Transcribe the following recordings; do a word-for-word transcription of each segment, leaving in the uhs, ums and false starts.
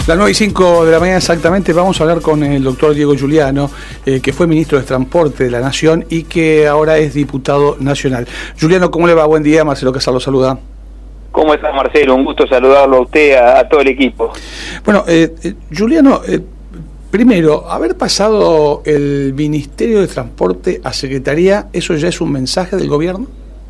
Las nueve y cinco de la mañana exactamente vamos a hablar con el doctor Diego Giuliano, eh, que fue ministro de Transporte de la Nación y que ahora es diputado nacional. Giuliano, ¿cómo le va? Buen día, Marcelo Casal lo saluda. ¿Cómo estás, Marcelo? Un gusto saludarlo a usted, a, a todo el equipo. Bueno, eh, eh, Giuliano, eh, primero, haber pasado el Ministerio de Transporte a Secretaría, ¿eso ya es un mensaje del gobierno?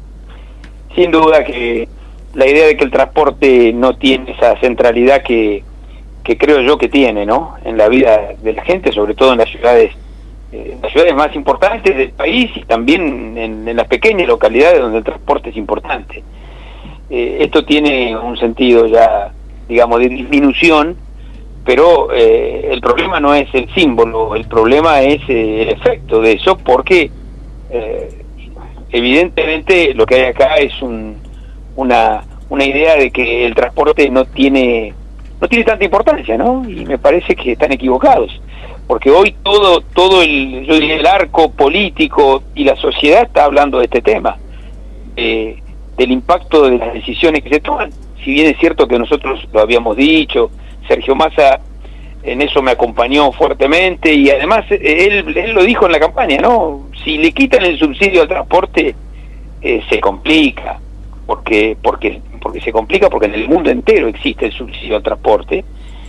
Sin duda que la idea de que el transporte no tiene esa centralidad que, que creo yo que tiene, ¿no?, en la vida de la gente, sobre todo en las ciudades, eh, en las ciudades más importantes del país y también en, en las pequeñas localidades donde el transporte es importante. Eh, esto tiene un sentido ya, digamos, de disminución, pero eh, el problema no es el símbolo, el problema es eh, el efecto de eso, porque eh, evidentemente lo que hay acá es un, una, una idea de que el transporte no tiene no tiene tanta importancia, ¿no? Y me parece que están equivocados, porque hoy todo todo el, yo diría, el arco político y la sociedad está hablando de este tema, eh, del impacto de las decisiones que se toman. Si bien es cierto que nosotros lo habíamos dicho, Sergio Massa en eso me acompañó fuertemente y además él, él lo dijo en la campaña, ¿no? Si le quitan el subsidio al transporte, eh, se complica, porque porque porque se complica porque en el mundo entero existe el subsidio al transporte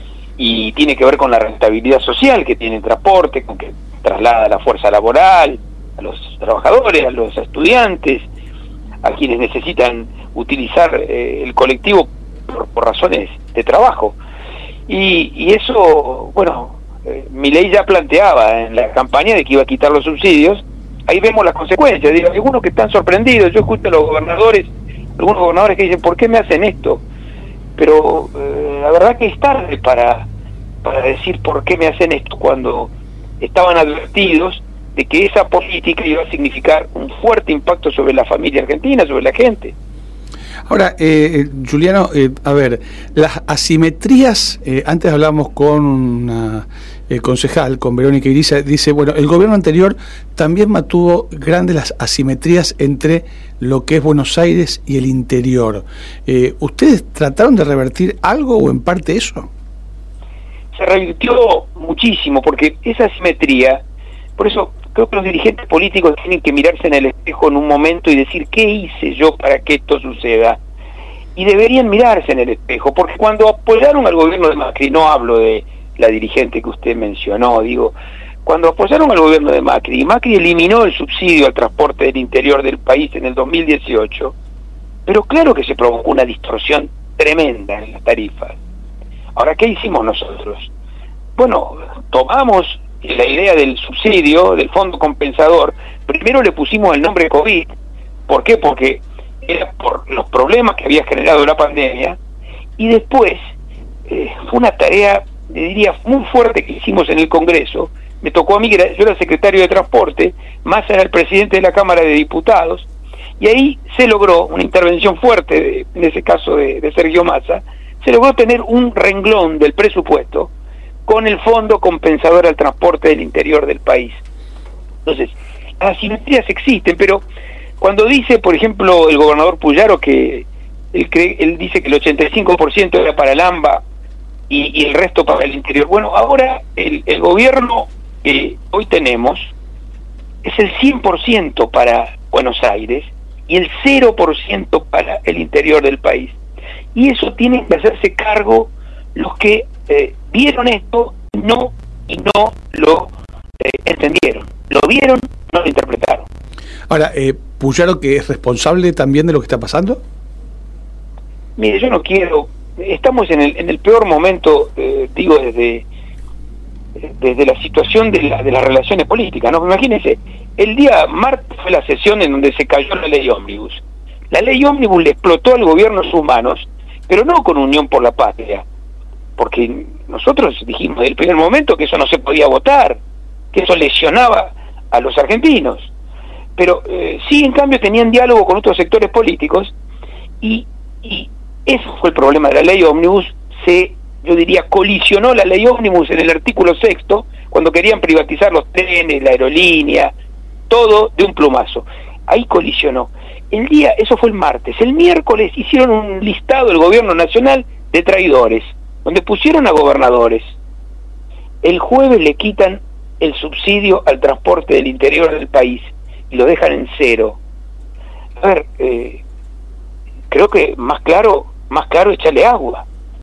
y tiene que ver con la rentabilidad social que tiene el transporte, con que traslada la fuerza laboral, a los trabajadores, a los estudiantes, a quienes necesitan utilizar eh, el colectivo por, por razones de trabajo. Y, y eso, bueno, eh, Milei ya planteaba en la campaña de que iba a quitar los subsidios. Ahí vemos las consecuencias. Digo, hay algunos que están sorprendidos. Yo escucho a los gobernadores, algunos gobernadores que dicen, ¿por qué me hacen esto? Pero eh, la verdad que es tarde para, para decir por qué me hacen esto, cuando estaban advertidos de que esa política iba a significar un fuerte impacto sobre la familia argentina, sobre la gente. Ahora, eh, Giuliano, eh, a ver, las asimetrías, eh, antes hablábamos con una eh, concejal, con Verónica Iriza, dice, bueno, el gobierno anterior también mantuvo grandes las asimetrías entre lo que es Buenos Aires y el interior. Eh, ¿Ustedes trataron de revertir algo o en parte eso? Se revirtió muchísimo, porque esa asimetría, por eso creo que los dirigentes políticos tienen que mirarse en el espejo en un momento y decir, ¿qué hice yo para que esto suceda? Y deberían mirarse en el espejo, porque cuando apoyaron al gobierno de Macri, no hablo de la dirigente que usted mencionó, digo, cuando apoyaron al gobierno de Macri, y Macri eliminó el subsidio al transporte del interior del país en el dos mil dieciocho, pero claro que se provocó una distorsión tremenda en las tarifas. Ahora, ¿qué hicimos nosotros? Bueno, tomamos la idea del subsidio, del fondo compensador, primero le pusimos el nombre COVID. ¿Por qué? Porque era por los problemas que había generado la pandemia, y después eh, fue una tarea, le diría, muy fuerte que hicimos en el Congreso. Me tocó a mí, yo era secretario de Transporte, Massa era el presidente de la Cámara de Diputados, y ahí se logró una intervención fuerte, de, en ese caso de, de Sergio Massa, se logró tener un renglón del presupuesto con el fondo compensador al transporte del interior del país. Entonces, las asimetrías existen, pero cuando dice, por ejemplo, el gobernador Puyaro que él, cree, él dice que el ochenta y cinco por ciento era para el AMBA y, y el resto para el interior. Bueno, ahora el, el gobierno que hoy tenemos es el cien por ciento para Buenos Aires y el cero por ciento para el interior del país. Y eso tienen que hacerse cargo los que eh, vieron esto no y no lo eh, entendieron, lo vieron, no lo interpretaron. Ahora, eh, ¿Puyaro que es responsable también de lo que está pasando? Mire, yo no quiero, estamos en el en el peor momento, eh, digo, desde desde la situación de, la, de las relaciones políticas, ¿no? Imagínense, el día martes fue la sesión en donde se cayó la ley ómnibus. La ley ómnibus le explotó al gobierno sus manos, pero no con Unión por la Patria, porque nosotros dijimos desde el primer momento que eso no se podía votar, que eso lesionaba a los argentinos, pero eh, sí, en cambio tenían diálogo con otros sectores políticos, y, y eso fue el problema de la ley ómnibus. Se, yo diría, colisionó la ley ómnibus en el artículo sexto, cuando querían privatizar los trenes, la aerolínea, todo de un plumazo. Ahí colisionó. El día, eso fue el martes, el miércoles hicieron un listado el gobierno nacional de traidores. donde pusieron a gobernadores, el jueves le quitan el subsidio al transporte del interior del país y lo dejan en cero. A ver, eh, creo que más claro, más claro echarle agua.